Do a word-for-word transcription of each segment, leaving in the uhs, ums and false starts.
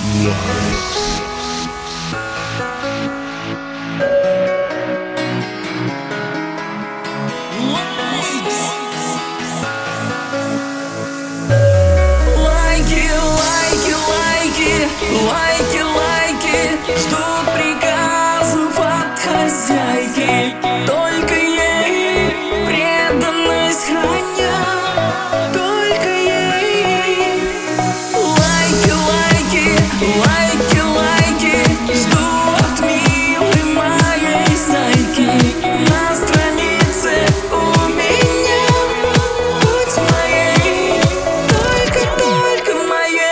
Лайки, лайки, лайки, лайки, лайки ждут приказов от хозяйки. Только ей преданность хранят, только ей. Лайки, лайки, лайки, лайки ждут милой моей зайки. На странице у меня будь моей, только, только моей.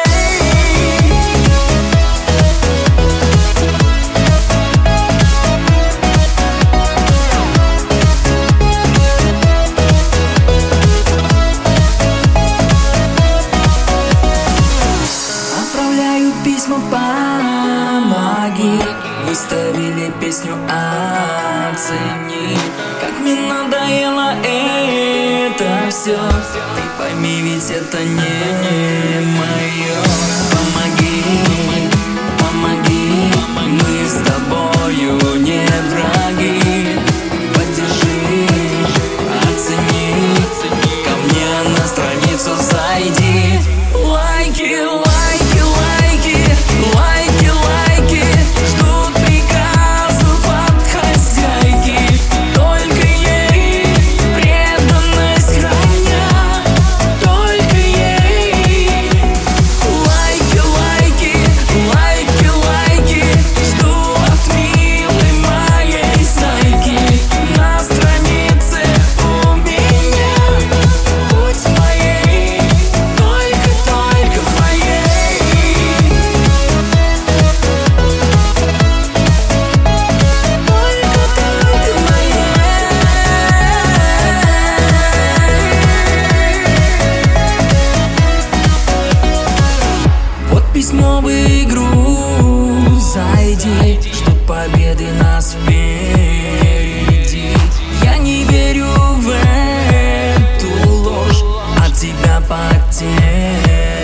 Отправляю письма, помоги. Выставили песню, оцени. Как мне надоело это все. Ты пойми, ведь это не мое. Помоги, помоги, мы с тобою не враги. Поддержи, оцени, ко мне на страницу зайди. Лайки, лайки, лайки, лайки, лайки ждут приказов от хозяйки. Только ей преданность хранят, только ей. Лайки, лайки, лайки, лайки ждут милой моей зайки. На странице у меня будь моей, только, только моей. Только, только моей. Вот письмо в игру зайди, ждут победы нас впереди. Я не верю в эту ложь, от тебя потерян.